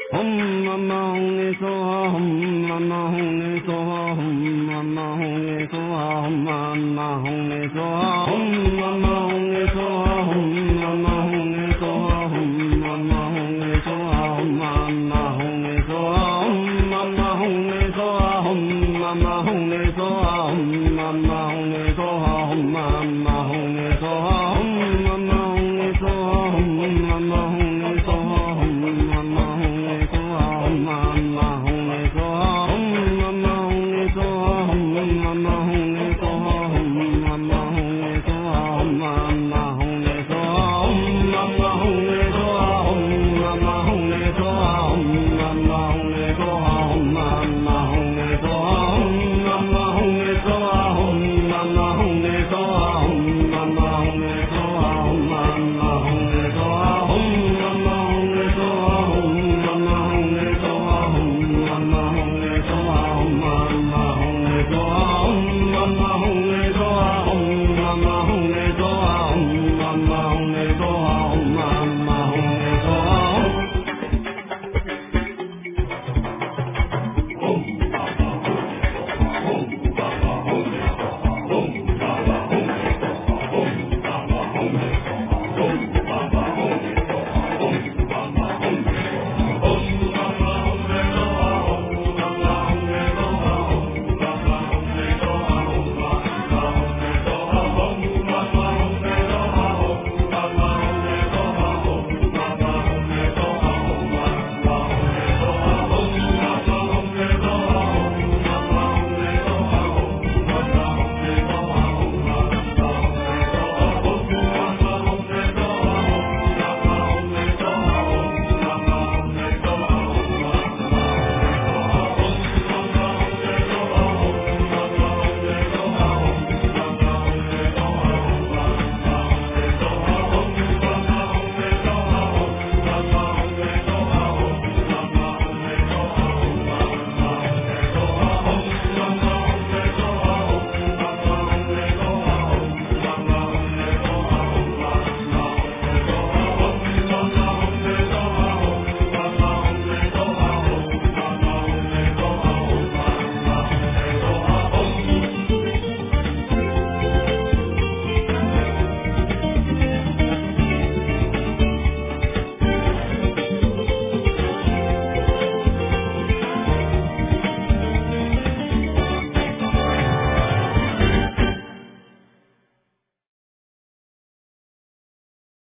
Om Mama Hum Soha Hum Mama Hum Soha Hum Mama Hum Soha Hum Mama Hum Soha Hum Mama Hum Soha Hum Mama Hum Soha Hum Mama Hum Soha Hum Mama Hum Soha Hum Mama Hum Soha Hum Mama Hum Soha Hum Mama Hum Soha Hum Mama Hum Soha Hum Mama Hum Soha Hum Mama Hum